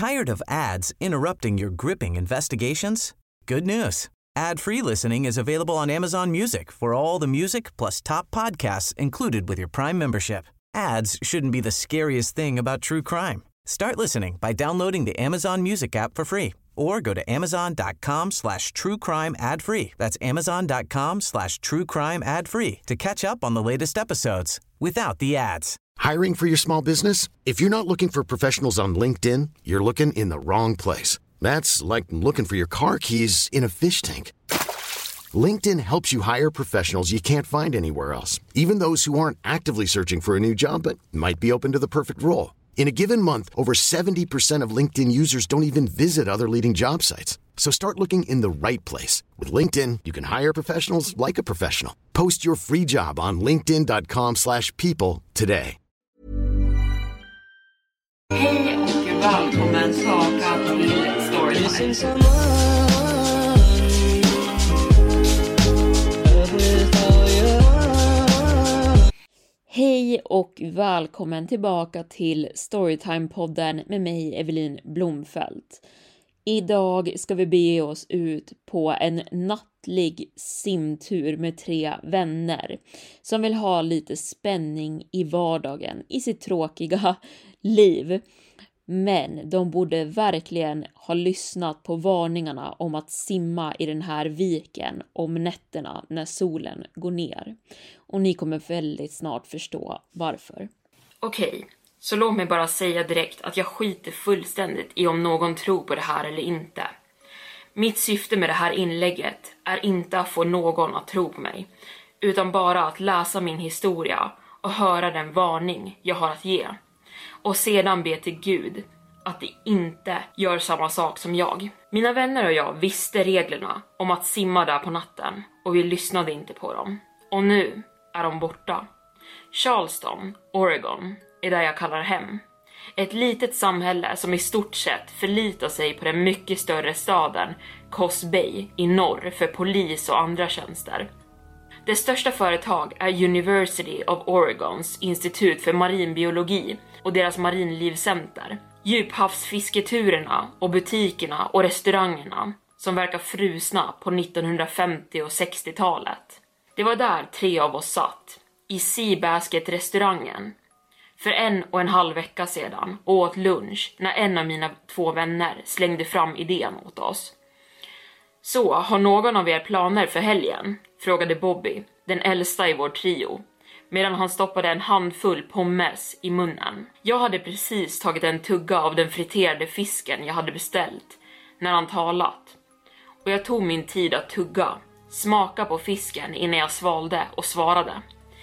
Tired of ads interrupting your gripping investigations? Good news. Ad-free listening is available on Amazon Music for all the music plus top podcasts included with your Prime membership. Ads shouldn't be the scariest thing about true crime. Start listening by downloading the Amazon Music app for free or go to amazon.com/truecrime ad-free. That's amazon.com/truecrime ad-free to catch up on the latest episodes without the ads. Hiring for your small business? If you're not looking for professionals on LinkedIn, you're looking in the wrong place. That's like looking for your car keys in a fish tank. LinkedIn helps you hire professionals you can't find anywhere else, even those who aren't actively searching for a new job but might be open to the perfect role. In a given month, over 70% of LinkedIn users don't even visit other leading job sites. So start looking in the right place. With LinkedIn, you can hire professionals like a professional. Post your free job on linkedin.com/people today. Hej och välkommen tillbaka till Storytime. Hej och välkommen tillbaka till Storytime-podden med mig, Evelin Blomfelt. Idag ska vi bege oss ut på en nattlig simtur med 3 vänner som vill ha lite spänning i vardagen i sitt tråkiga liv. Men de borde verkligen ha lyssnat på varningarna om att simma i den här viken om nätterna när solen går ner. Och ni kommer väldigt snart förstå varför. Okej, så låt mig bara säga direkt att jag skiter fullständigt i om någon tror på det här eller inte. Mitt syfte med det här inlägget är inte att få någon att tro på mig, utan bara att läsa min historia och höra den varning jag har att ge. Och sedan be till Gud att de inte gör samma sak som jag. Mina vänner och jag visste reglerna om att simma där på natten och vi lyssnade inte på dem. Och nu är de borta. Charleston, Oregon är där jag kallar hem. Ett litet samhälle som i stort sett förlitar sig på den mycket större staden Coos Bay i norr för polis och andra tjänster. Det största företag är University of Oregons institut för marinbiologi och deras marinlivcenter. Djuphavsfisketurerna och butikerna och restaurangerna som verkar frusna på 1950- och 60-talet. Det var där 3 av oss satt, i Seabasket-restaurangen, för 1,5 vecka sedan och åt lunch när en av mina 2 vänner slängde fram idén åt oss. Så, har någon av er planer för helgen? Frågade Bobby, den äldsta i vår trio, medan han stoppade en handfull pommes i munnen. Jag hade precis tagit en tugga av den friterade fisken jag hade beställt när han talat. Och jag tog min tid att tugga, smaka på fisken innan jag svalde och svarade.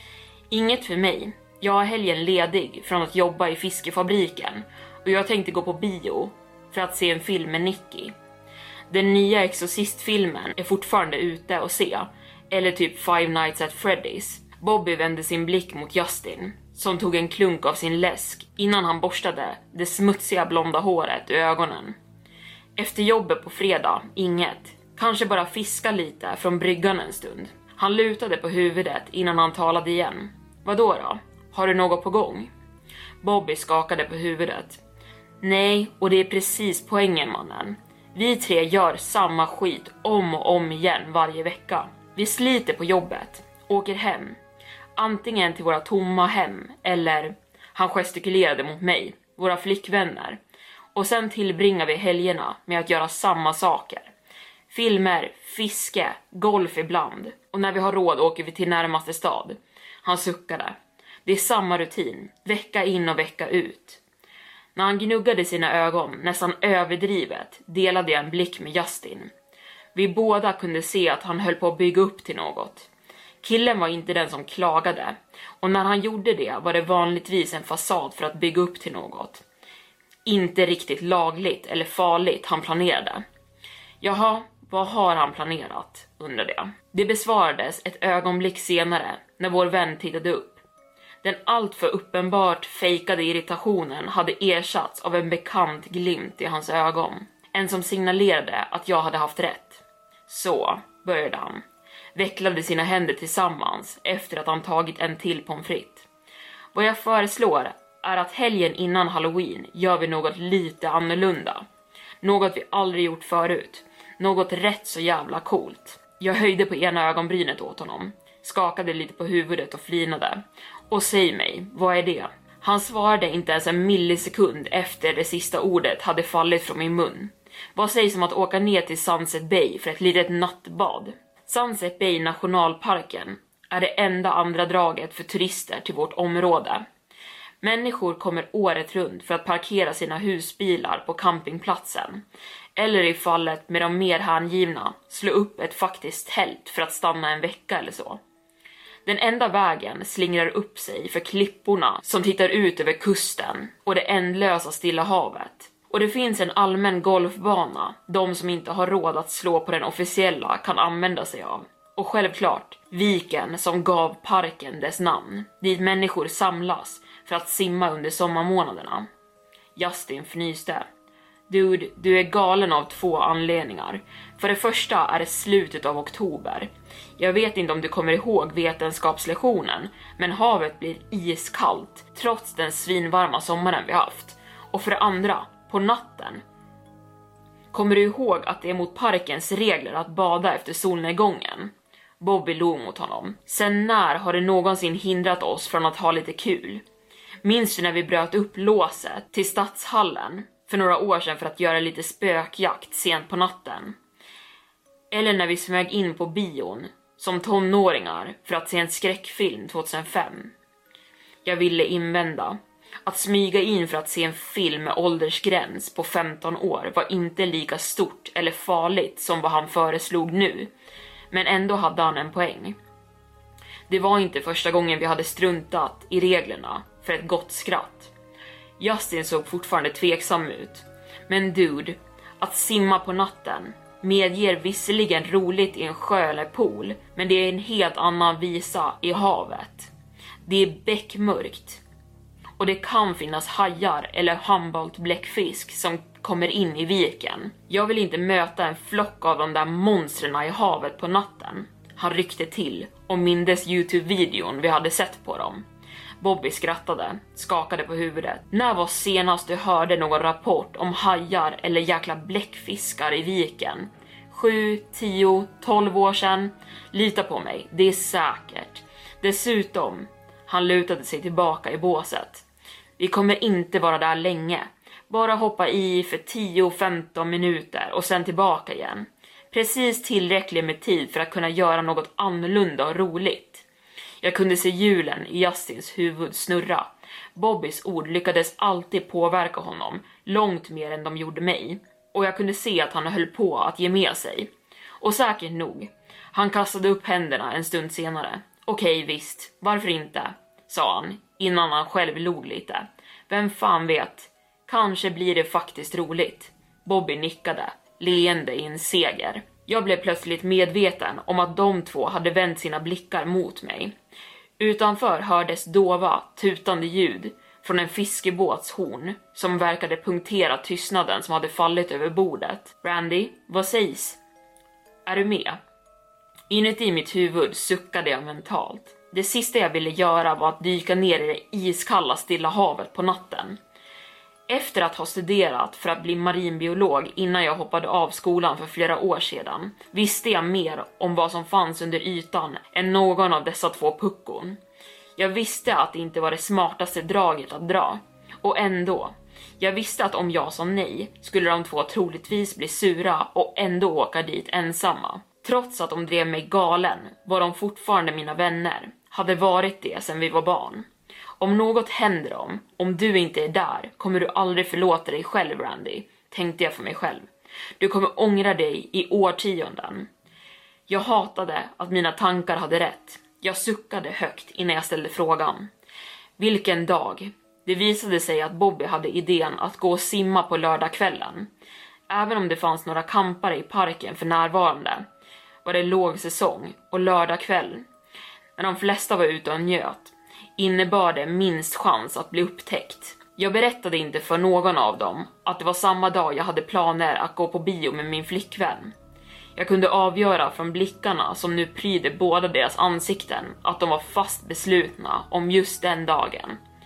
Inget för mig. Jag har helgen ledig från att jobba i fiskefabriken och jag tänkte gå på bio för att se en film med Nicky. Den nya Exorcist-filmen är fortfarande ute och se, eller typ Five Nights at Freddy's. Bobby vände sin blick mot Justin, som tog en klunk av sin läsk innan han borstade det smutsiga blonda håret ur ögonen. Efter jobbet på fredag, inget. Kanske bara fiska lite från bryggan en stund. Han lutade på huvudet innan han talade igen. Vadå då? Har du något på gång? Bobby skakade på huvudet. Nej, och det är precis poängen, mannen. Vi 3 gör samma skit om och om igen varje vecka. Vi sliter på jobbet, åker hem. Antingen till våra tomma hem eller, han gestikulerade mot mig, våra flickvänner. Och sen tillbringar vi helgerna med att göra samma saker. Filmer, fiske, golf ibland. Och när vi har råd åker vi till närmaste stad. Han suckade. Det är samma rutin, vecka in och vecka ut. När han gnuggade sina ögon, nästan överdrivet, delade jag en blick med Justin. Vi båda kunde se att han höll på att bygga upp till något. Killen var inte den som klagade, och när han gjorde det var det vanligtvis en fasad för att bygga upp till något. Inte riktigt lagligt eller farligt han planerade. Jaha, vad har han planerat, undrade jag. Det besvarades ett ögonblick senare när vår vän tittade upp. Den alltför uppenbart fejkade irritationen hade ersatts av en bekant glimt i hans ögon. En som signalerade att jag hade haft rätt. Så, började han. Vecklade sina händer tillsammans efter att han tagit en till pommes frites. Vad jag föreslår är att helgen innan Halloween gör vi något lite annorlunda. Något vi aldrig gjort förut. Något rätt så jävla coolt. Jag höjde på ena ögonbrynet åt honom, skakade lite på huvudet och flinade. Och säg mig, vad är det? Han svarade inte ens en millisekund efter det sista ordet hade fallit från min mun. Vad sägs om att åka ner till Sunset Bay för ett litet nattbad? Sunset Bay nationalparken är det enda andra draget för turister till vårt område. Människor kommer året runt för att parkera sina husbilar på campingplatsen. Eller i fallet med de mer hängivna, slå upp ett faktiskt tält för att stanna en vecka eller så. Den enda vägen slingrar upp sig för klipporna som tittar ut över kusten och det ändlösa Stilla havet. Och det finns en allmän golfbana de som inte har råd att slå på den officiella kan använda sig av. Och självklart, viken som gav parken dess namn, dit människor samlas för att simma under sommarmånaderna. Justin fnyste. Dude, du är galen av 2 anledningar. För det första är det slutet av oktober. Jag vet inte om du kommer ihåg vetenskapslektionen, men havet blir iskallt trots den svinvarma sommaren vi haft. Och för det andra, på natten. Kommer du ihåg att det är mot parkens regler att bada efter solnedgången? Bobby log mot honom. Sen när har det någonsin hindrat oss från att ha lite kul? Minns du när vi bröt upp låset till stadshallen för några år sedan för att göra lite spökjakt sent på natten? Eller när vi smög in på bion som tonåringar för att se en skräckfilm 2005? Jag ville invända. Att smyga in för att se en film med åldersgräns på 15 år var inte lika stort eller farligt som vad han föreslog nu. Men ändå hade han en poäng. Det var inte första gången vi hade struntat i reglerna för ett gott skratt. Justin såg fortfarande tveksam ut. Men dude, att simma på natten medger visserligen roligt i en sjö eller pool, men det är en helt annan visa i havet. Det är bäckmörkt. Och det kan finnas hajar eller Humboldt-bläckfisk som kommer in i viken. Jag vill inte möta en flock av de där monstren i havet på natten. Han ryckte till och mindes YouTube-videon vi hade sett på dem. Bobby skrattade, skakade på huvudet. När var senast du hörde någon rapport om hajar eller jäkla bläckfiskar i viken? 7, 10, 12 år sedan? Lita på mig, det är säkert. Dessutom, han lutade sig tillbaka i båset. Vi kommer inte vara där länge. Bara hoppa i för 10-15 minuter och sen tillbaka igen. Precis tillräckligt med tid för att kunna göra något annorlunda och roligt. Jag kunde se hjulen i Justins huvud snurra. Bobbys ord lyckades alltid påverka honom, långt mer än de gjorde mig. Och jag kunde se att han höll på att ge med sig. Och säkert nog. Han kastade upp händerna en stund senare. Okej, visst, varför inte? Sa han, innan han själv log lite. Vem fan vet? Kanske blir det faktiskt roligt. Bobby nickade, leende i en seger. Jag blev plötsligt medveten om att de två hade vänt sina blickar mot mig. Utanför hördes dova, tutande ljud från en fiskebåts horn som verkade punktera tystnaden som hade fallit över bordet. Randy, vad sägs? Är du med? Inuti mitt huvud suckade jag mentalt. Det sista jag ville göra var att dyka ner i det iskalla Stilla havet på natten. Efter att ha studerat för att bli marinbiolog innan jag hoppade av skolan för flera år sedan, visste jag mer om vad som fanns under ytan än någon av dessa 2 puckon. Jag visste att det inte var det smartaste draget att dra. Och ändå, jag visste att om jag sa nej skulle de 2 troligtvis bli sura och ändå åka dit ensamma. Trots att de drev mig galen var de fortfarande mina vänner, hade varit det sedan vi var barn. Om något händer dem, om du inte är där, kommer du aldrig förlåta dig själv, Randy, tänkte jag för mig själv. Du kommer ångra dig i årtionden. Jag hatade att mina tankar hade rätt. Jag suckade högt innan jag ställde frågan. Vilken dag? Det visade sig att Bobby hade idén att gå och simma på lördagskvällen. Även om det fanns några campare i parken för närvarande var det låg säsong och lördagkväll. När de flesta var ute och njöt innebar det minst chans att bli upptäckt. Jag berättade inte för någon av dem att det var samma dag jag hade planer att gå på bio med min flickvän. Jag kunde avgöra från blickarna som nu prydde båda deras ansikten att de var fast beslutna om just den dagen.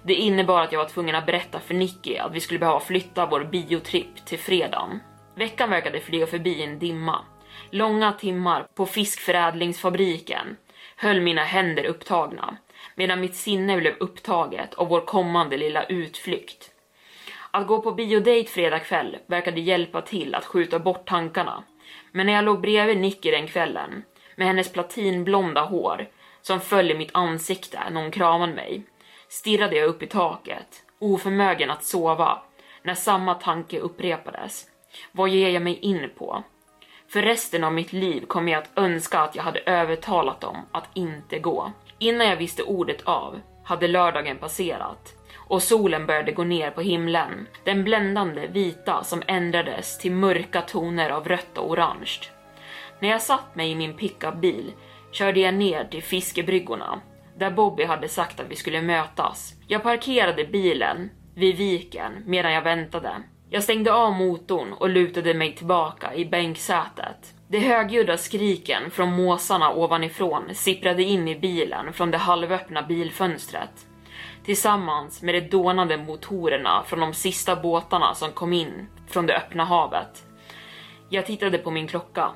Det innebar att jag var tvungen att berätta för Nicky att vi skulle behöva flytta vår biotripp till fredagen. Veckan verkade flyga förbi en dimma. Långa timmar på fiskförädlingsfabriken höll mina händer upptagna, medan mitt sinne blev upptaget av vår kommande lilla utflykt. Att gå på biodate fredag kväll verkade hjälpa till att skjuta bort tankarna. Men när jag låg bredvid Nicky den kvällen, med hennes platinblonda hår som föll i mitt ansikte när hon kramade mig, stirrade jag upp i taket, oförmögen att sova, när samma tanke upprepades. Vad ger jag mig in på? För resten av mitt liv kom jag att önska att jag hade övertalat dem att inte gå. Innan jag visste ordet av hade lördagen passerat och solen började gå ner på himlen. Den bländande vita som ändrades till mörka toner av rött och orange. När jag satt mig i min pickupbil körde jag ner till fiskebryggorna, där Bobby hade sagt att vi skulle mötas. Jag parkerade bilen vid viken medan jag väntade. Jag stängde av motorn och lutade mig tillbaka i bänksätet. De högljudda skriken från måsarna ovanifrån sipprade in i bilen från det halvöppna bilfönstret, tillsammans med de dånande motorerna från de sista båtarna som kom in från det öppna havet. Jag tittade på min klocka.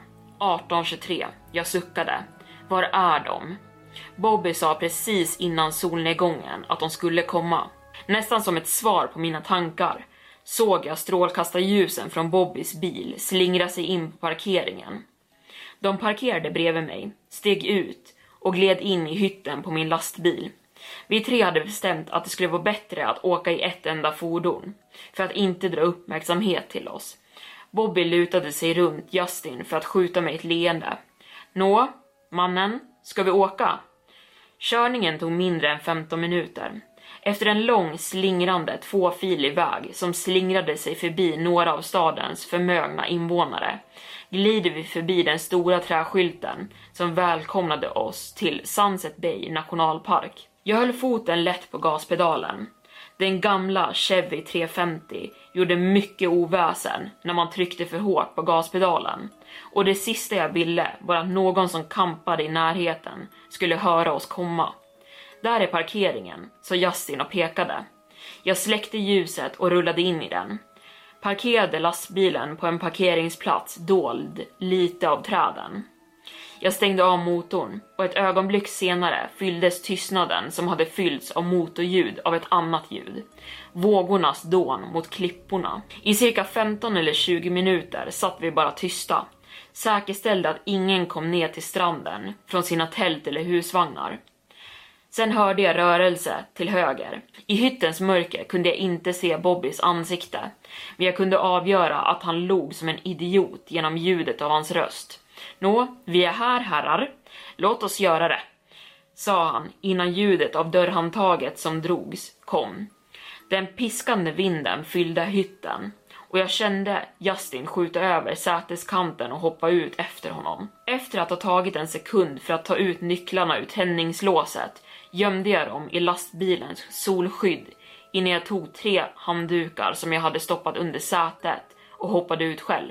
18:23. Jag suckade. Var är de? Bobby sa precis innan solnedgången att de skulle komma. Nästan som ett svar på mina tankar såg jag strålkastarljusen från Bobbys bil slingra sig in på parkeringen. De parkerade bredvid mig, steg ut och gled in i hytten på min lastbil. Vi tre hade bestämt att det skulle vara bättre att åka i ett enda fordon, för att inte dra uppmärksamhet till oss. Bobby lutade sig runt Justin för att skjuta mig ett leende. Nå, mannen, ska vi åka? Körningen tog mindre än 15 minuter. Efter en lång slingrande tvåfilig väg som slingrade sig förbi några av stadens förmögna invånare glider vi förbi den stora träskylten som välkomnade oss till Sunset Bay nationalpark. Jag höll foten lätt på gaspedalen. Den gamla Chevy 350 gjorde mycket oväsen när man tryckte för hårt på gaspedalen. Och det sista jag ville var att någon som kampade i närheten skulle höra oss komma. Där är parkeringen, så Justin och pekade. Jag släckte ljuset och rullade in i den. Parkerade lastbilen på en parkeringsplats dold lite av träden. Jag stängde av motorn och ett ögonblick senare fylldes tystnaden som hade fyllts av motorljud av ett annat ljud. Vågornas dån mot klipporna. I cirka 15 eller 20 minuter satt vi bara tysta. Säkerställde att ingen kom ner till stranden från sina tält eller husvagnar. Sen hörde jag rörelse till höger. I hyttens mörker kunde jag inte se Bobbys ansikte, men jag kunde avgöra att han log som en idiot genom ljudet av hans röst. Nå, vi är här, herrar. Låt oss göra det, sa han innan ljudet av dörrhandtaget som drogs kom. Den piskande vinden fyllde hytten och jag kände Justin skjuta över säteskanten och hoppa ut efter honom. Efter att ha tagit en sekund för att ta ut nycklarna ur tändningslåset gömde jag dem i lastbilens solskydd innan jag tog 3 handdukar som jag hade stoppat under sätet och hoppade ut själv.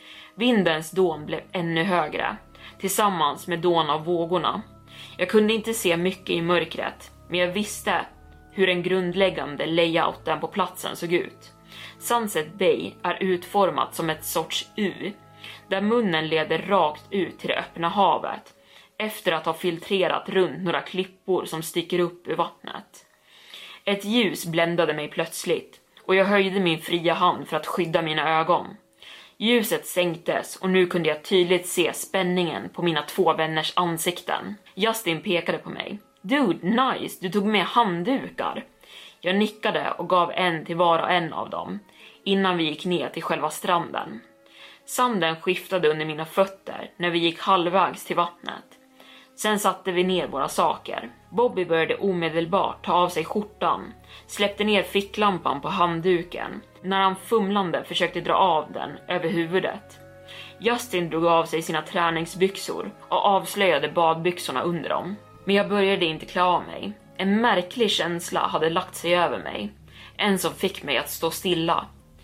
Vindens dån blev ännu högre, tillsammans med dån av vågorna. Jag kunde inte se mycket i mörkret, men jag visste hur den grundläggande layouten på platsen såg ut. Sunset Bay är utformat som ett sorts U, där munnen leder rakt ut till det öppna havet, efter att ha filtrerat runt några klippor som sticker upp ur vattnet. Ett ljus bländade mig plötsligt och jag höjde min fria hand för att skydda mina ögon. Ljuset sänktes och nu kunde jag tydligt se spänningen på mina 2 vänners ansikten. Justin pekade på mig. Dude, nice, du tog med handdukar. Jag nickade och gav en till var och en av dem innan vi gick ner till själva stranden. Sanden skiftade under mina fötter när vi gick halvvägs till vattnet. Sen satte vi ner våra saker. Bobby började omedelbart ta av sig skjortan, släppte ner ficklampan på handduken när han fumlande försökte dra av den över huvudet. Justin drog av sig sina träningsbyxor och avslöjade badbyxorna under dem. Men jag började inte klä av mig. En märklig känsla hade lagt sig över mig. En som fick mig att stå stilla.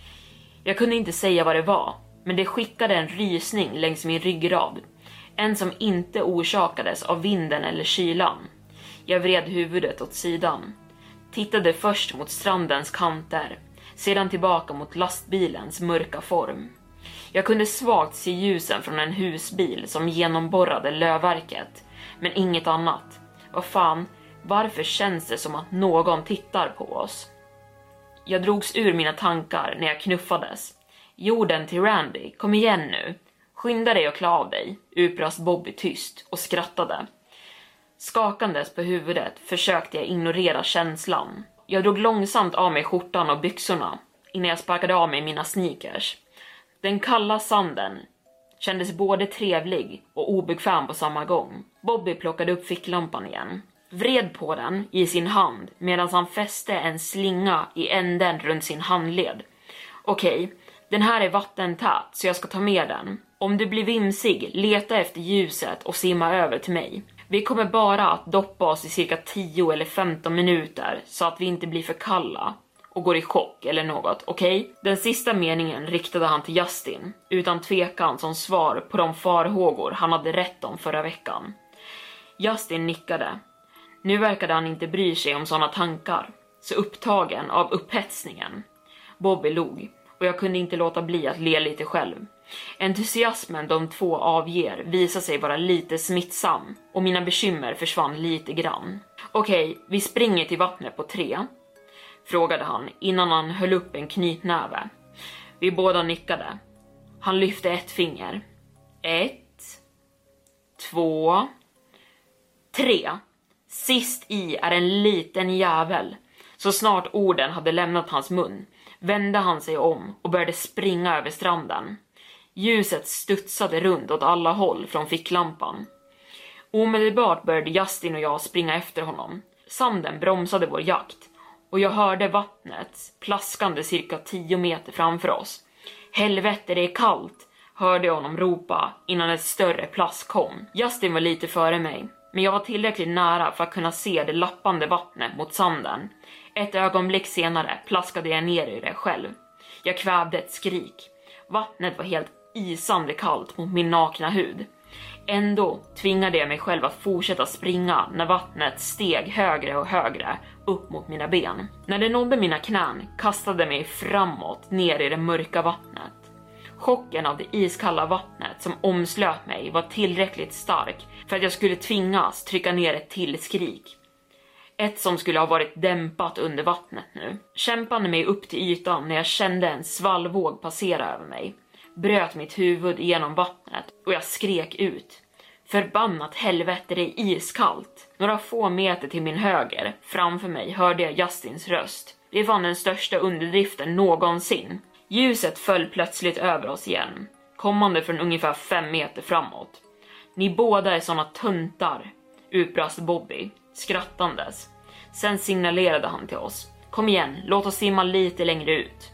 Jag kunde inte säga vad det var, men det skickade en rysning längs min ryggrad. En som inte orsakades av vinden eller kylan. Jag vred huvudet åt sidan. tittade först mot strandens kanter, sedan tillbaka mot lastbilens mörka form. Jag kunde svagt se ljusen från en husbil som genomborrade lövverket, men inget annat. Vad fan, varför känns det som att någon tittar på oss? Jag drogs ur mina tankar när jag knuffades. Jorden till Randy, kom igen nu. Skynda dig och klä av dig, utbrast Bobby tyst och skrattade. Skakandes på huvudet försökte jag ignorera känslan. Jag drog långsamt av mig skjortan och byxorna innan jag sparkade av mig mina sneakers. Den kalla sanden kändes både trevlig och obekväm på samma gång. Bobby plockade upp ficklampan igen. Vred på den i sin hand medan han fäste en slinga i änden runt sin handled. Okej, den här är vattentät så jag ska ta med den. Om du blir vimsig, leta efter ljuset och simma över till mig. Vi kommer bara att doppa oss i cirka 10 eller 15 minuter så att vi inte blir för kalla och går i chock eller något, okej? Den sista meningen riktade han till Justin, utan tvekan som svar på de farhågor han hade rätt om förra veckan. Justin nickade. Nu verkade han inte bry sig om sådana tankar, så upptagen av upphetsningen. Bobby log, och jag kunde inte låta bli att le lite själv. Entusiasmen de två avger visade sig vara lite smittsam, och mina bekymmer försvann lite grann. Okej, vi springer till vattnet på 3, frågade han innan han höll upp en knytnäve. Vi båda nickade. Han lyfte ett finger. 1, 2, 3. Sist i är en liten jävel. Så snart orden hade lämnat hans mun vände han sig om och började springa över stranden. Ljuset studsade runt åt alla håll från ficklampan. Omedelbart började Justin och jag springa efter honom. Sanden bromsade vår jakt och jag hörde vattnet plaskande cirka 10 meter framför oss. Helvete, det är kallt, hörde jag honom ropa innan ett större plask kom. Justin var lite före mig, men jag var tillräckligt nära för att kunna se det lappande vattnet mot sanden. Ett ögonblick senare plaskade jag ner i det själv. Jag kvävde ett skrik. Vattnet var helt isande kallt mot min nakna hud. Ändå tvingade jag mig själv att fortsätta springa när vattnet steg högre och högre upp mot mina ben. När det nådde mina knän kastade mig framåt ner i det mörka vattnet. Chocken av det iskalla vattnet som omslöt mig var tillräckligt stark för att jag skulle tvingas trycka ner ett till skrik. Ett som skulle ha varit dämpat under vattnet nu. Kämpande mig upp till ytan när jag kände en svallvåg passera över mig. Bröt mitt huvud genom vattnet och jag skrek ut. Förbannat helvete, det är iskallt. Några få meter till min höger, framför mig, hörde jag Justins röst. Det var den största underdriften någonsin. Ljuset föll plötsligt över oss igen, kommande från ungefär 5 meter framåt. Ni båda är såna tuntar, utbrast Bobby, skrattandes. Sen signalerade han till oss. Kom igen, låt oss simma lite längre ut.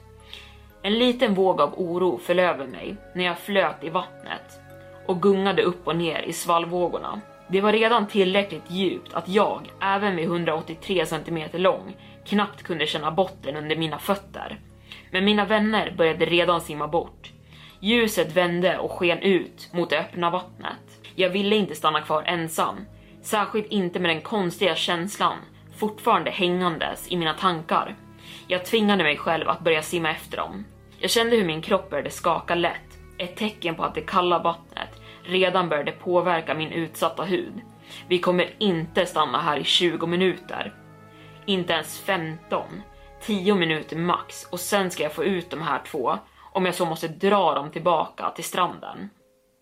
En liten våg av oro föll över mig när jag flöt i vattnet och gungade upp och ner i svallvågorna. Det var redan tillräckligt djupt att jag, även vid 183 cm lång, knappt kunde känna botten under mina fötter. Men mina vänner började redan simma bort. Ljuset vände och sken ut mot det öppna vattnet. Jag ville inte stanna kvar ensam, särskilt inte med den konstiga känslan fortfarande hängandes i mina tankar. Jag tvingade mig själv att börja simma efter dem. Jag kände hur min kropp började skaka lätt, ett tecken på att det kalla vattnet redan började påverka min utsatta hud. Vi kommer inte stanna här i 20 minuter. Inte ens 15. 10 minuter max och sen ska jag få ut de här två om jag så måste dra dem tillbaka till stranden.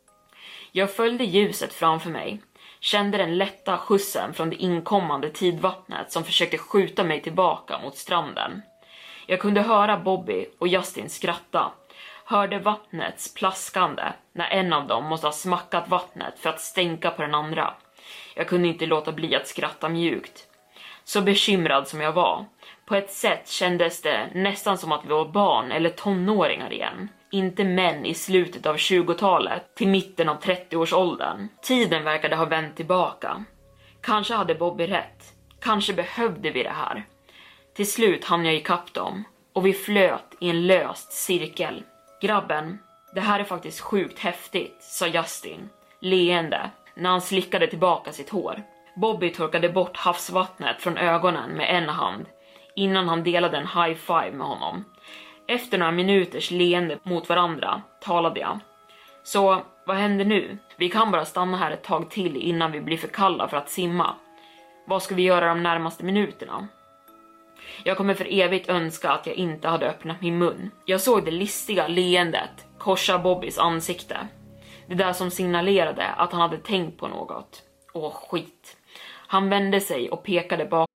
Jag följde ljuset framför mig, kände den lätta skjutsen från det inkommande tidvattnet som försökte skjuta mig tillbaka mot stranden. Jag kunde höra Bobby och Justin skratta, hörde vattnets plaskande när en av dem måste ha smackat vattnet för att stänka på den andra. Jag kunde inte låta bli att skratta mjukt. Så bekymrad som jag var, på ett sätt kändes det nästan som att vi var barn eller tonåringar igen. Inte män i slutet av 20-talet till mitten av 30-årsåldern. Tiden verkade ha vänt tillbaka. Kanske hade Bobby rätt. Kanske behövde vi det här. Till slut hann jag ikapp dem och vi flöt i en löst cirkel. Grabben, det här är faktiskt sjukt häftigt, sa Justin, leende, när han slickade tillbaka sitt hår. Bobby torkade bort havsvattnet från ögonen med en hand, innan han delade en high five med honom. Efter några minuters leende mot varandra talade jag. Så, vad händer nu? Vi kan bara stanna här ett tag till innan vi blir för kalla för att simma. Vad ska vi göra de närmaste minuterna? Jag kommer för evigt önska att jag inte hade öppnat min mun. Jag såg det listiga leendet korsa Bobbys ansikte. Det där som signalerade att han hade tänkt på något. Åh, skit. Han vände sig och pekade bak.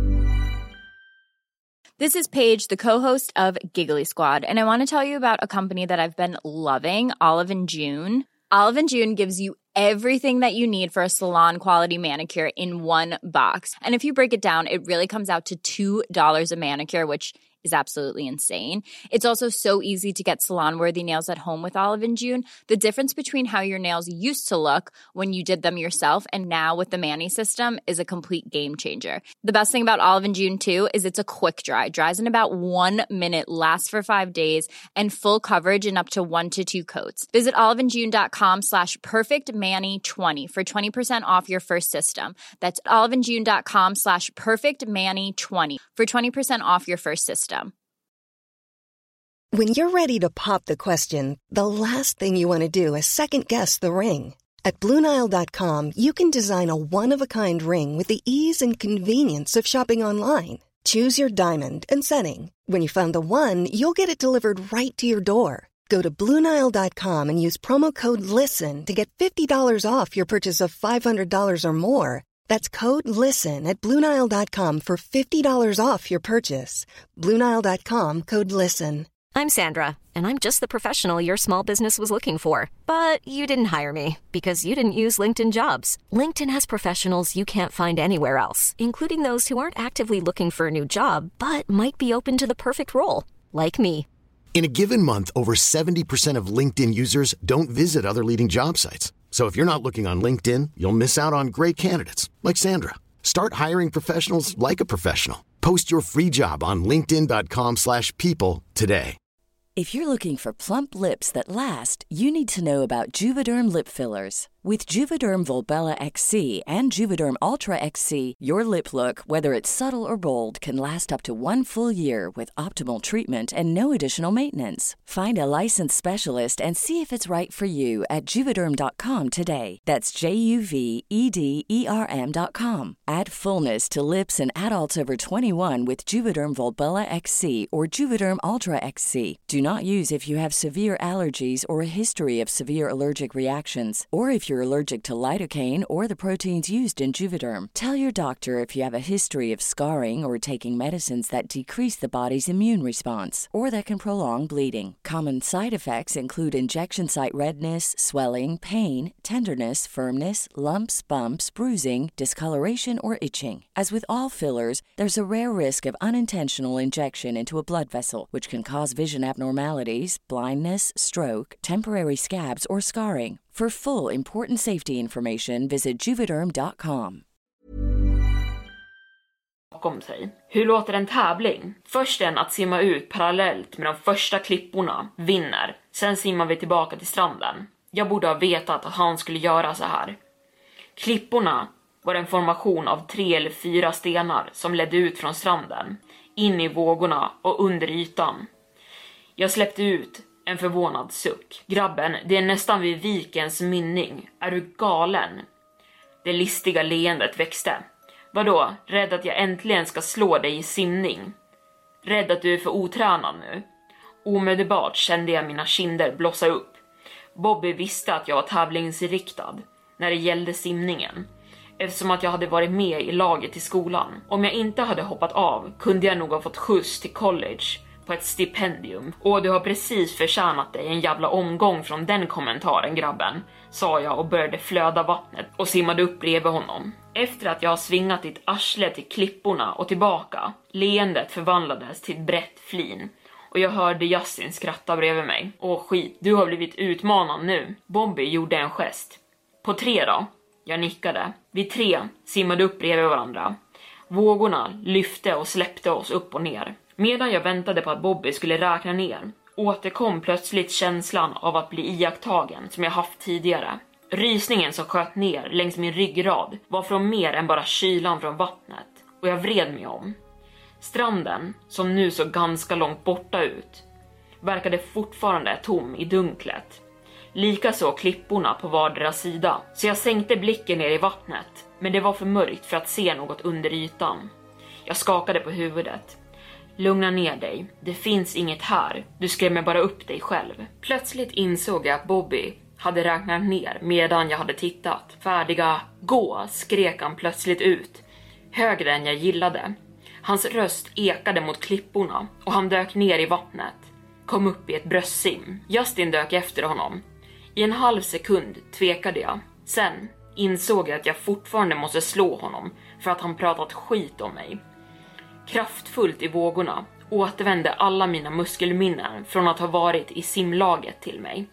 This is Paige, the co-host of Giggly Squad, and I want to tell you about a company that I've been loving, Olive & June. Olive & June gives you everything that you need for a salon-quality manicure in one box. And if you break it down, it really comes out to $2 a manicure, which is absolutely insane. It's also so easy to get salon-worthy nails at home with Olive & June. The difference between how your nails used to look when you did them yourself and now with the Mani system is a complete game changer. The best thing about Olive & June, too, is it's a quick dry. Dries in about 1 minute, lasts for 5 days, and full coverage in up to 1 to 2 coats. Visit oliveandjune.com/perfectmani20 for 20% off your first system. That's oliveandjune.com/perfectmani20 for 20% off your first system. When you're ready to pop the question, the last thing you want to do is second-guess the ring. At BlueNile.com, you can design a one-of-a-kind ring with the ease and convenience of shopping online. Choose your diamond and setting. When you find the one, you'll get it delivered right to your door. Go to BlueNile.com and use promo code LISTEN to get $50 off your purchase of $500 or more. That's code LISTEN at BlueNile.com for $50 off your purchase. BlueNile.com, code LISTEN. I'm Sandra, and I'm just the professional your small business was looking for. But you didn't hire me because you didn't use LinkedIn Jobs. LinkedIn has professionals you can't find anywhere else, including those who aren't actively looking for a new job, but might be open to the perfect role, like me. In a given month, over 70% of LinkedIn users don't visit other leading job sites. So if you're not looking on LinkedIn, you'll miss out on great candidates like Sandra. Start hiring professionals like a professional. Post your free job on linkedin.com/people today. If you're looking for plump lips that last, you need to know about Juvederm lip fillers. With Juvederm Volbella XC and Juvederm Ultra XC, your lip look, whether it's subtle or bold, can last up to 1 full year with optimal treatment and no additional maintenance. Find a licensed specialist and see if it's right for you at Juvederm.com today. That's JUVEDERM.com. Add fullness to lips in adults over 21 with Juvederm Volbella XC or Juvederm Ultra XC. Do not use if you have severe allergies or a history of severe allergic reactions, or if you're allergic to lidocaine or the proteins used in Juvederm. Tell your doctor if you have a history of scarring or taking medicines that decrease the body's immune response or that can prolong bleeding. Common side effects include injection site redness, swelling, pain, tenderness, firmness, lumps, bumps, bruising, discoloration, or itching. As with all fillers, there's a rare risk of unintentional injection into a blood vessel, which can cause vision abnormalities, blindness, stroke, temporary scabs, or scarring. For full important safety information, visit Juvederm.com. Bakom sig. Hur låter en tävling? Först en att simma ut parallellt med de första klipporna vinner. Sen simmar vi tillbaka till stranden. Jag borde ha vetat att han skulle göra så här. Klipporna var en formation av 3 eller 4 stenar som ledde ut från stranden, in i vågorna och under ytan. Jag släppte ut en förvånad suck. Grabben, det är nästan vid vikens mynning. Är du galen? Det listiga leendet växte. Vadå? Rädd att jag äntligen ska slå dig i simning? Rädd att du är för otränad nu? Omedelbart kände jag mina kinder blossa upp. Bobby visste att jag var tävlingsriktad när det gällde simningen, eftersom att jag hade varit med i laget i skolan. Om jag inte hade hoppat av kunde jag nog ha fått skjuts till college på ett stipendium. Och du har precis förtjänat dig en jävla omgång från den kommentaren, grabben, sa jag och började flöda vattnet och simmade upp bredvid honom. Efter att jag har svingat ditt arsle till klipporna och tillbaka, leendet förvandlades till ett brett flin. Och jag hörde Justin skratta bredvid mig. Åh skit, du har blivit utmanad nu. Bobby gjorde en gest. På 3 då? Jag nickade. Vi 3 simmade upp bredvid varandra. Vågorna lyfte och släppte oss upp och ner. Medan jag väntade på att Bobby skulle räkna ner, återkom plötsligt känslan av att bli iakttagen som jag haft tidigare. Rysningen som sköt ner längs min ryggrad var från mer än bara kylan från vattnet, och jag vred mig om. Stranden, som nu såg ganska långt borta ut, verkade fortfarande tom i dunklet. Likaså klipporna på vardera sida, så jag sänkte blicken ner i vattnet, men det var för mörkt för att se något under ytan. Jag skakade på huvudet. Lugna ner dig, det finns inget här, du skrämmer bara upp dig själv. Plötsligt insåg jag att Bobby hade räknat ner medan jag hade tittat. Färdiga, gå, skrek han plötsligt ut, högre än jag gillade. Hans röst ekade mot klipporna och han dök ner i vattnet. Kom upp i ett bröstsim. Justin dök efter honom. I en halv sekund tvekade jag. Sen insåg jag att jag fortfarande måste slå honom för att han pratat skit om mig. Kraftfullt i vågorna återvände alla mina muskelminnen från att ha varit i simlaget till mig.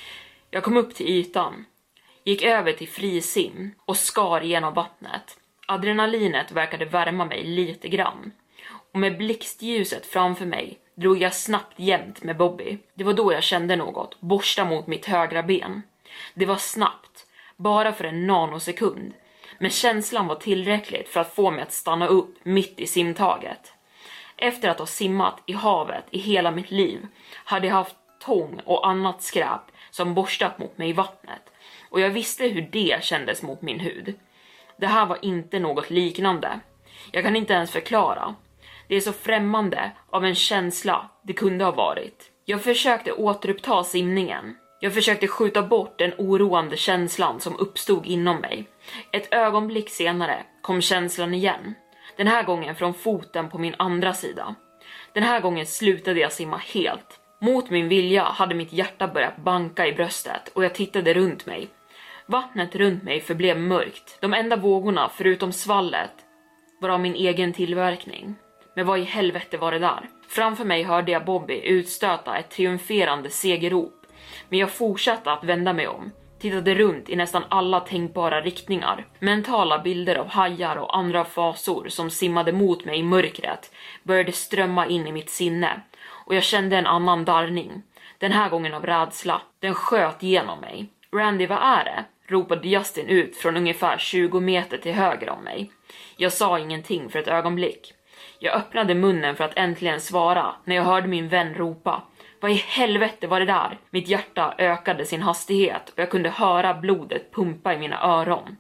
Jag kom upp till ytan, gick över till frisim och skar genom vattnet. Adrenalinet verkade värma mig lite grann. Och med blixtljuset framför mig drog jag snabbt jämnt med Bobby. Det var då jag kände något borsta mot mitt högra ben. Det var snabbt, bara för en nanosekund. Men känslan var tillräckligt för att få mig att stanna upp mitt i simtaget. Efter att ha simmat i havet i hela mitt liv hade jag haft tång och annat skräp som borstat mot mig i vattnet. Och jag visste hur det kändes mot min hud. Det här var inte något liknande. Jag kan inte ens förklara. Det är så främmande av en känsla det kunde ha varit. Jag försökte återuppta simningen. Jag försökte skjuta bort den oroande känslan som uppstod inom mig. Ett ögonblick senare kom känslan igen. Den här gången från foten på min andra sida. Den här gången slutade jag simma helt. Mot min vilja hade mitt hjärta börjat banka i bröstet och jag tittade runt mig. Vattnet runt mig förblev mörkt. De enda vågorna förutom svallet var av min egen tillverkning. Men vad i helvete var det där? Framför mig hörde jag Bobby utstöta ett triumferande segerrop. Men jag fortsatte att vända mig om. Tittade runt i nästan alla tänkbara riktningar. Mentala bilder av hajar och andra fasor som simmade mot mig i mörkret började strömma in i mitt sinne. Och jag kände en annan darrning. Den här gången av rädsla. Den sköt genom mig. Randy, vad är det? Ropade Justin ut från ungefär 20 meter till höger om mig. Jag sa ingenting för ett ögonblick. Jag öppnade munnen för att äntligen svara när jag hörde min vän ropa. Vad i helvete var det där? Mitt hjärta ökade sin hastighet och jag kunde höra blodet pumpa i mina öron.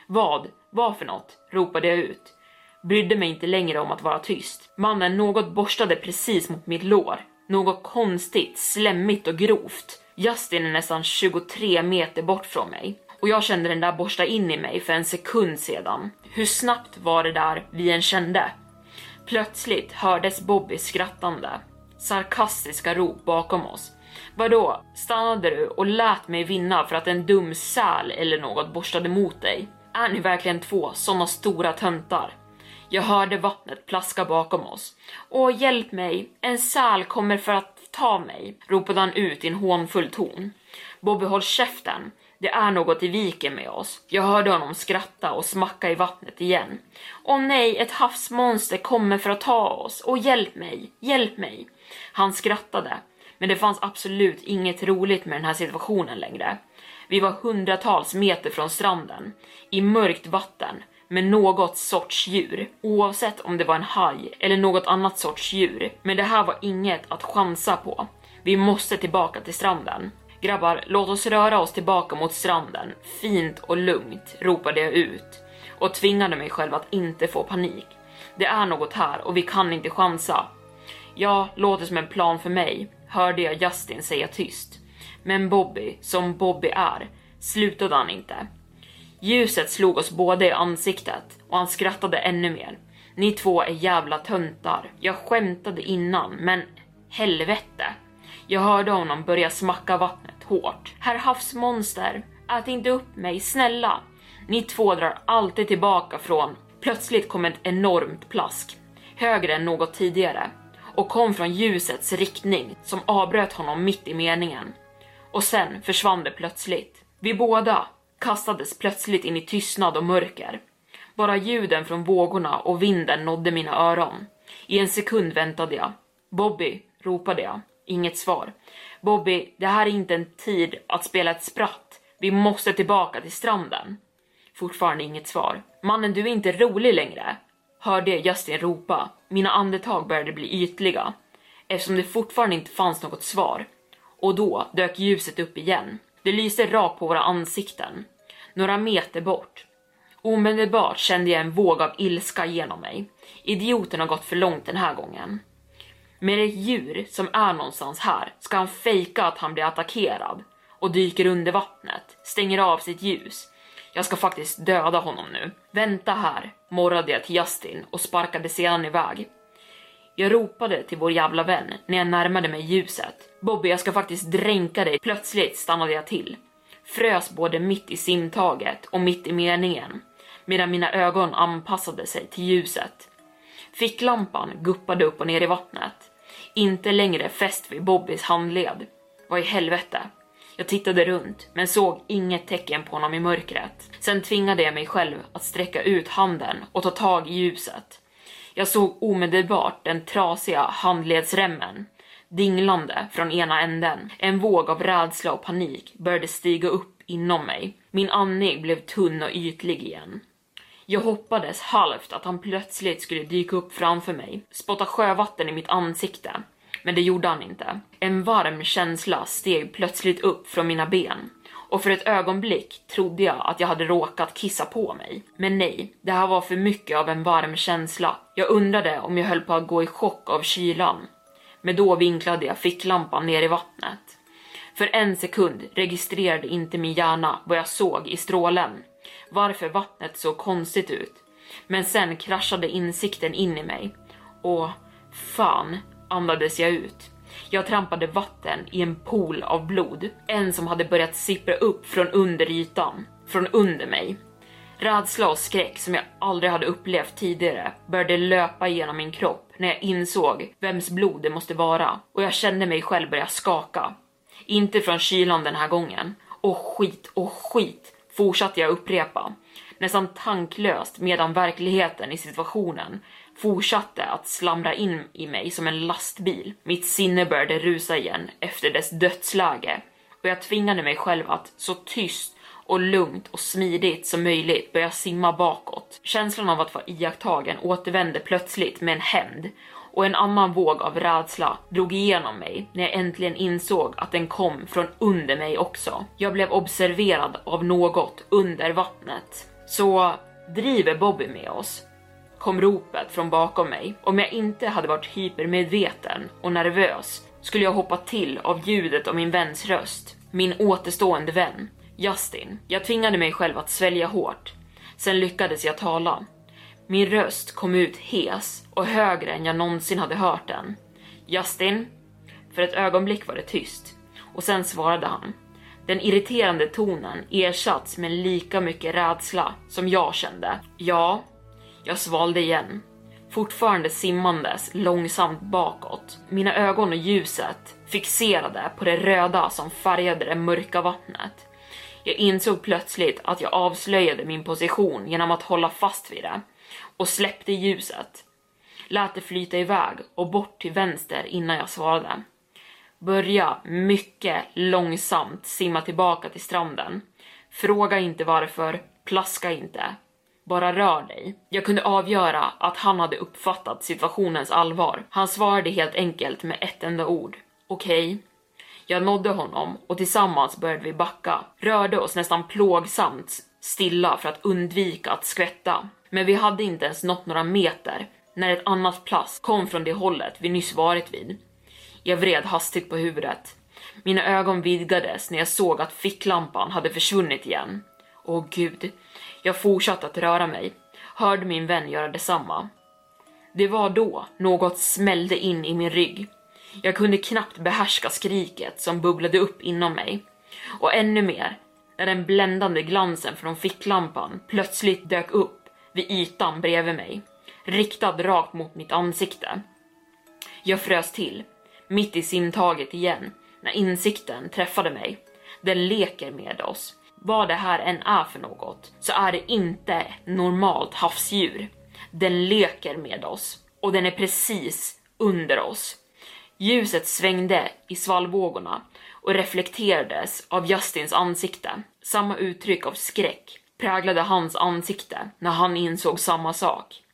Vad för något? Ropade jag ut. Brydde mig inte längre om att vara tyst. Mannen något borstade precis mot mitt lår. Något konstigt, slemmigt och grovt. Justin är nästan 23 meter bort från mig. Och jag kände den där borsta in i mig för en sekund sedan. Hur snabbt var det där vi än kände? Plötsligt hördes Bobby skrattande. Sarkastiska rop bakom oss. Vadå? Stannade du och lät mig vinna för att en dum säl eller något borstade mot dig? Är ni verkligen två såna stora töntar? Jag hörde vattnet plaska bakom oss. Åh, hjälp mig! En säl kommer för att ta mig, ropade han ut i en hånfull ton. Bobby, håll käften. Det är något i viken med oss. Jag hörde honom skratta och smacka i vattnet igen. Åh nej, ett havsmonster kommer för att ta oss. Och hjälp mig, hjälp mig. Han skrattade, men det fanns absolut inget roligt med den här situationen längre. Vi var hundratals meter från stranden, i mörkt vatten, med något sorts djur. Oavsett om det var en haj eller något annat sorts djur. Men det här var inget att chansa på. Vi måste tillbaka till stranden. Grabbar, låt oss röra oss tillbaka mot stranden. Fint och lugnt, ropade jag ut. Och tvingade mig själv att inte få panik. Det är något här och vi kan inte chansa. Ja, låter som en plan för mig, hörde jag Justin säga tyst. Men Bobby, som Bobby är, slutade han inte. Ljuset slog oss båda i ansiktet och han skrattade ännu mer. Ni två är jävla töntar. Jag skämtade innan, men helvete. Jag hörde honom börja smacka vattnet hårt. Herr havsmonster, ät inte upp mig, snälla. Ni två drar alltid tillbaka från. Plötsligt kom ett enormt plask, högre än något tidigare, och kom från ljusets riktning som avbröt honom mitt i meningen. Och sen försvann det plötsligt. Vi båda kastades plötsligt in i tystnad och mörker. Bara ljuden från vågorna och vinden nådde mina öron. I en sekund väntade jag. Bobby, ropade jag. Inget svar. Bobby, det här är inte en tid att spela ett spratt. Vi måste tillbaka till stranden. Fortfarande inget svar. Mannen, du är inte rolig längre. hörde jag Justin ropa. Mina andetag började bli ytliga, eftersom det fortfarande inte fanns något svar. Och då dök ljuset upp igen. Det lyste rakt på våra ansikten, några meter bort. Omedelbart kände jag en våg av ilska genom mig. Idioten har gått för långt den här gången. Med ett djur som är någonstans här ska han fejka att han blir attackerad och dyker under vattnet, stänger av sitt ljus. Jag ska faktiskt döda honom nu. Vänta här, morrade jag till Justin och sparkade sedan iväg. Jag ropade till vår jävla vän när jag närmade mig ljuset. Bobby, jag ska faktiskt dränka dig. Plötsligt stannade jag till. Frös både mitt i simtaget och mitt i meningen, medan mina ögon anpassade sig till ljuset. Ficklampan guppade upp och ner i vattnet. Inte längre fäst vid Bobbys handled. Vad i helvete? Jag tittade runt, men såg inget tecken på honom i mörkret. Sen tvingade jag mig själv att sträcka ut handen och ta tag i ljuset. Jag såg omedelbart den trasiga handledsremmen dinglande från ena änden. En våg av rädsla och panik började stiga upp inom mig. Min andning blev tunn och ytlig igen. Jag hoppades halvt att han plötsligt skulle dyka upp framför mig, spotta sjövatten i mitt ansikte. Men det gjorde han inte. En varm känsla steg plötsligt upp från mina ben. Och för ett ögonblick trodde jag att jag hade råkat kissa på mig. Men nej, det här var för mycket av en varm känsla. Jag undrade om jag höll på att gå i chock av kylan. Men då vinklade jag ficklampan ner i vattnet. För en sekund registrerade inte min hjärna vad jag såg i strålen. Varför vattnet såg konstigt ut. Men sen kraschade insikten in i mig. Och fan, andades jag ut. Jag trampade vatten i en pool av blod. En som hade börjat sippra upp från under ytan. Från under mig. Rädsla och skräck som jag aldrig hade upplevt tidigare började löpa genom min kropp när jag insåg vems blod det måste vara. Och jag kände mig själv börja skaka. Inte från kylan den här gången. Och skit, fortsatte jag upprepa. Nästan tanklöst, medan verkligheten i situationen fortsatte att slamra in i mig som en lastbil. Mitt sinne började rusa igen efter dess dödsläge. Och jag tvingade mig själv att så tyst och lugnt och smidigt som möjligt börja simma bakåt. Känslan av att vara iakttagen återvände plötsligt med en hämnd. Och en annan våg av rädsla drog igenom mig när jag äntligen insåg att den kom från under mig också. Jag blev observerad av något under vattnet. Så driver Bobby med oss? Kom ropet från bakom mig. Om jag inte hade varit hypermedveten och nervös skulle jag hoppa till av ljudet av min väns röst. Min återstående vän, Justin. Jag tvingade mig själv att svälja hårt. Sen lyckades jag tala. Min röst kom ut hes och högre än jag någonsin hade hört den. Justin? För ett ögonblick var det tyst. Och sen svarade han. Den irriterande tonen ersatts med lika mycket rädsla som jag kände. Ja, jag svalde igen. Fortfarande simmandes långsamt bakåt. Mina ögon och ljuset fixerade på det röda som färgade det mörka vattnet. Jag insåg plötsligt att jag avslöjade min position genom att hålla fast vid det. Och släppte ljuset. Lät det flyta iväg och bort till vänster innan jag svarade. Börja mycket långsamt simma tillbaka till stranden. Fråga inte varför, plaska inte. Bara rör dig. Jag kunde avgöra att han hade uppfattat situationens allvar. Han svarade helt enkelt med ett enda ord. Okej. Jag nådde honom och tillsammans började vi backa. Rörde oss nästan plågsamt stilla för att undvika att skvätta. Men vi hade inte ens nått några meter när ett annat plast kom från det hållet vi nyss varit vid. Jag vred hastigt på huvudet. Mina ögon vidgades när jag såg att ficklampan hade försvunnit igen. Åh gud, jag fortsatte att röra mig. Hörde min vän göra detsamma. Det var då något smällde in i min rygg. Jag kunde knappt behärska skriket som bubblade upp inom mig. Och ännu mer när den bländande glansen från ficklampan plötsligt dök upp vid ytan bredvid mig, riktad rakt mot mitt ansikte. Jag frös till, mitt i simtaget igen, när insikten träffade mig. Den leker med oss. Vad det här än är för något, så är det inte normalt havsdjur. Den leker med oss, och den är precis under oss. Ljuset svängde i svallvågorna och reflekterades av Justins ansikte. Samma uttryck av skräck präglade hans ansikte när han insåg samma sak.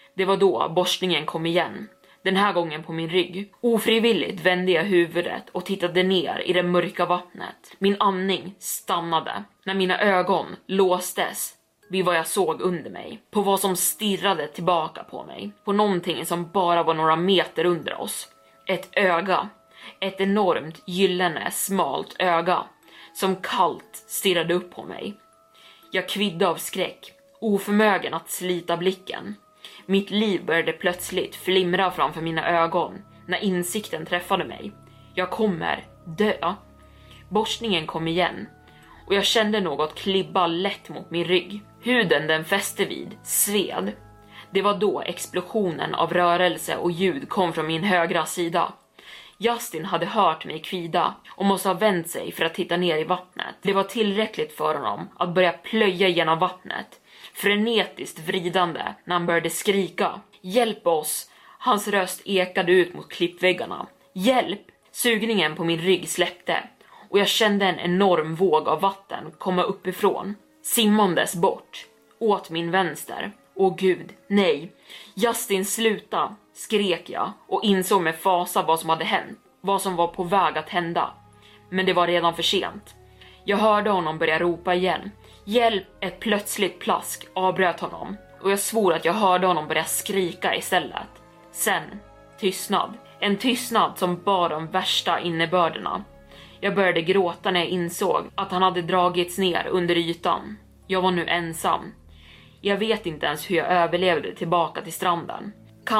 Det var då borstningen kom igen. Den här gången på min rygg. Ofrivilligt vände jag huvudet och tittade ner i det mörka vattnet. Min andning stannade när mina ögon låstes vid vad jag såg under mig. På vad som stirrade tillbaka på mig. På någonting som bara var några meter under oss. Ett öga. Ett enormt gyllene smalt öga som kallt stirrade upp på mig. Jag kvidde av skräck, oförmögen att slita blicken. Mitt liv började plötsligt flimra framför mina ögon när insikten träffade mig. Jag kommer dö. Borstningen kom igen och jag kände något klibba lätt mot min rygg. Huden den fäste vid sved. Det var då explosionen av rörelse och ljud kom från min högra sida. Justin hade hört mig kvida och måste ha vänt sig för att titta ner i vattnet. Det var tillräckligt för honom att börja plöja genom vattnet, frenetiskt vridande när han började skrika. Hjälp oss! Hans röst ekade ut mot klippväggarna. Hjälp! Sugningen på min rygg släppte och jag kände en enorm våg av vatten komma uppifrån, simmandes bort, åt min vänster. Åh gud, nej. Justin, sluta, skrek jag och insåg med fasa vad som hade hänt, vad som var på väg att hända. Men det var redan för sent. Jag hörde honom börja ropa igen. Hjälp! Ett plötsligt plask avbröt honom och jag svor att jag hörde honom börja skrika istället. Sen, tystnad. En tystnad som bar de värsta innebörderna. Jag började gråta när jag insåg att han hade dragits ner under ytan. Jag var nu ensam. Jag vet inte ens hur jag överlevde tillbaka till stranden.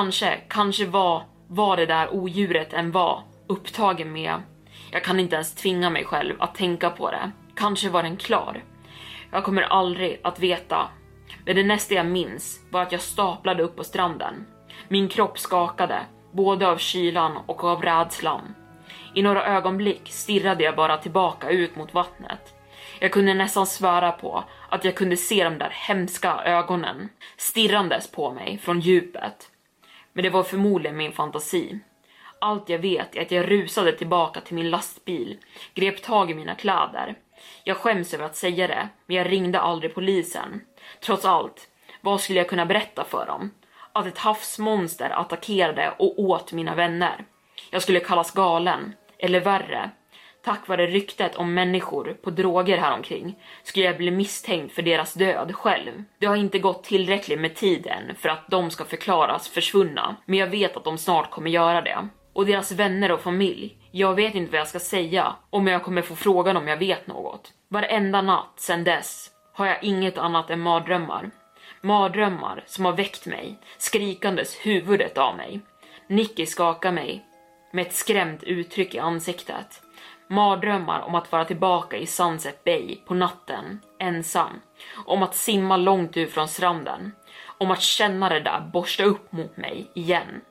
Kanske var det där odjuret än var upptagen med. Jag kan inte ens tvinga mig själv att tänka på det. Kanske var den klar. Jag kommer aldrig att veta. Men det nästa jag minns var att jag staplade upp på stranden. Min kropp skakade, både av kylan och av rädslan. I några ögonblick stirrade jag bara tillbaka ut mot vattnet. Jag kunde nästan svära på att jag kunde se de där hemska ögonen stirrandes på mig från djupet. Men det var förmodligen min fantasi. Allt jag vet är att jag rusade tillbaka till min lastbil, grep tag i mina kläder. Jag skäms över att säga det, men jag ringde aldrig polisen. Trots allt, vad skulle jag kunna berätta för dem? Att ett havsmonster attackerade och åt mina vänner. Jag skulle kallas galen, eller värre. Tack vare ryktet om människor på droger här omkring skulle jag bli misstänkt för deras död själv. Det har inte gått tillräckligt med tiden för att de ska förklaras försvunna, men jag vet att de snart kommer göra det. Och deras vänner och familj, jag vet inte vad jag ska säga om jag kommer få frågan om jag vet något. Varenda natt sedan dess har jag inget annat än mardrömmar. Mardrömmar som har väckt mig, skrikandes huvudet av mig. Nicky skakar mig med ett skrämt uttryck i ansiktet. Mardrömmar om att vara tillbaka i Sunset Bay på natten, ensam. Om att simma långt ut från stranden. Om att känna det där borsta upp mot mig igen.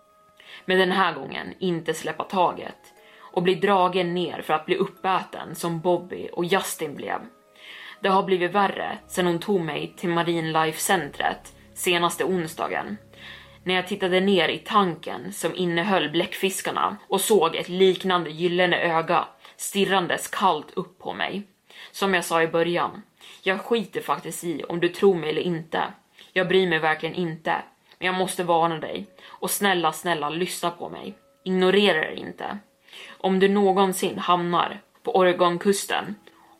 Men den här gången inte släppa taget. Och bli dragen ner för att bli uppäten som Bobby och Justin blev. Det har blivit värre sedan hon tog mig till Marine Life-centret senaste onsdagen. När jag tittade ner i tanken som innehöll bläckfiskarna och såg ett liknande gyllene öga stirrandes kallt upp på mig. Som jag sa i början, jag skiter faktiskt i om du tror mig eller inte. Jag bryr mig verkligen inte, men jag måste varna dig. Och snälla, lyssna på mig. Ignorera det inte. Om du någonsin hamnar på Oregonkusten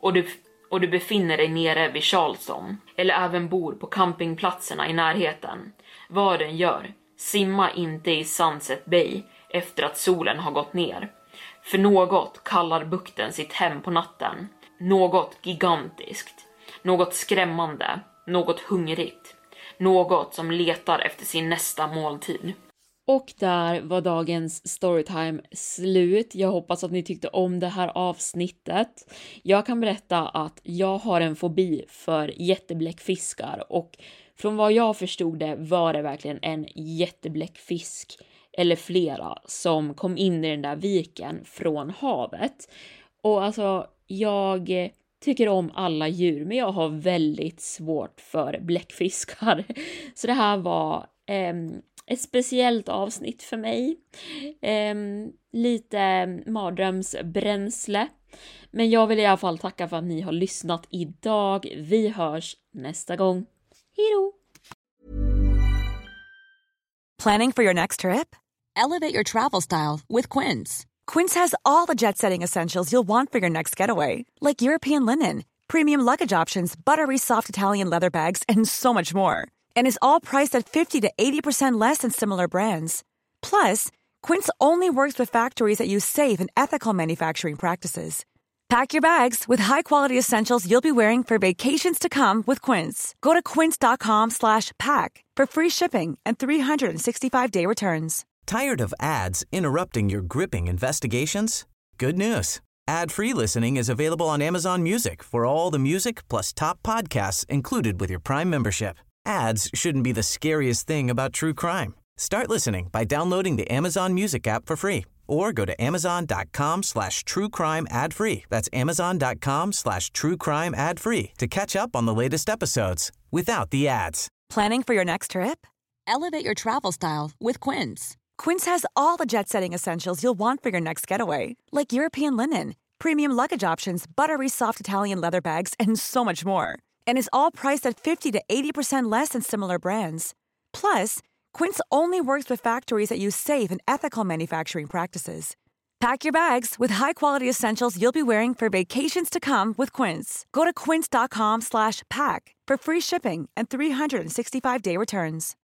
och du befinner dig nere vid Charleston eller även bor på campingplatserna i närheten, vad den gör, simma inte i Sunset Bay efter att solen har gått ner. För något kallar bukten sitt hem på natten. Något gigantiskt. Något skrämmande. Något hungrigt. Något som letar efter sin nästa måltid. Och där var dagens storytime slut. Jag hoppas att ni tyckte om det här avsnittet. Jag kan berätta att jag har en fobi för jättebläckfiskar. Och från vad jag förstod det var det verkligen en jättebläckfisk eller flera som kom in i den där viken från havet. Och alltså, jag tycker om alla djur, men jag har väldigt svårt för bläckfiskar. Så det här var ett speciellt avsnitt för mig. Lite mardrömsbränsle. Men jag vill i alla fall tacka för att ni har lyssnat idag. Vi hörs nästa gång. Hej då! Planning for your next trip? Elevate your travel style with Quince. Quince has all the jet-setting essentials you'll want for your next getaway, like European linen, premium luggage options, buttery soft Italian leather bags, and so much more. And is all priced at 50 to 80% less than similar brands. Plus, Quince only works with factories that use safe and ethical manufacturing practices. Pack your bags with high-quality essentials you'll be wearing for vacations to come with Quince. Go to quince.com/pack for free shipping and 365-day returns. Tired of ads interrupting your gripping investigations? Good news. Ad-free listening is available on Amazon Music for all the music plus top podcasts included with your Prime membership. Ads shouldn't be the scariest thing about true crime. Start listening by downloading the Amazon Music app for free or go to amazon.com/truecrime ad-free. That's amazon.com/truecrime ad-free to catch up on the latest episodes without the ads. Planning for your next trip? Elevate your travel style with Quince. Quince has all the jet-setting essentials you'll want for your next getaway, like European linen, premium luggage options, buttery soft Italian leather bags, and so much more. And is all priced at 50 to 80% less than similar brands. Plus, Quince only works with factories that use safe and ethical manufacturing practices. Pack your bags with high-quality essentials you'll be wearing for vacations to come with Quince. Go to quince.com/pack for free shipping and 365-day returns.